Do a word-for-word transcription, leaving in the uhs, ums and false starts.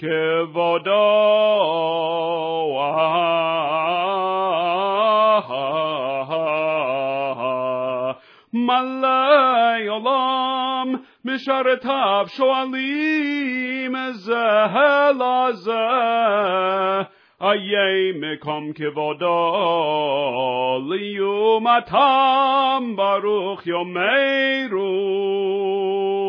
כבודו מלא עולם משרתיו שואלים זה לזה איה מקום כבודו ליומתם ברוך יאמרו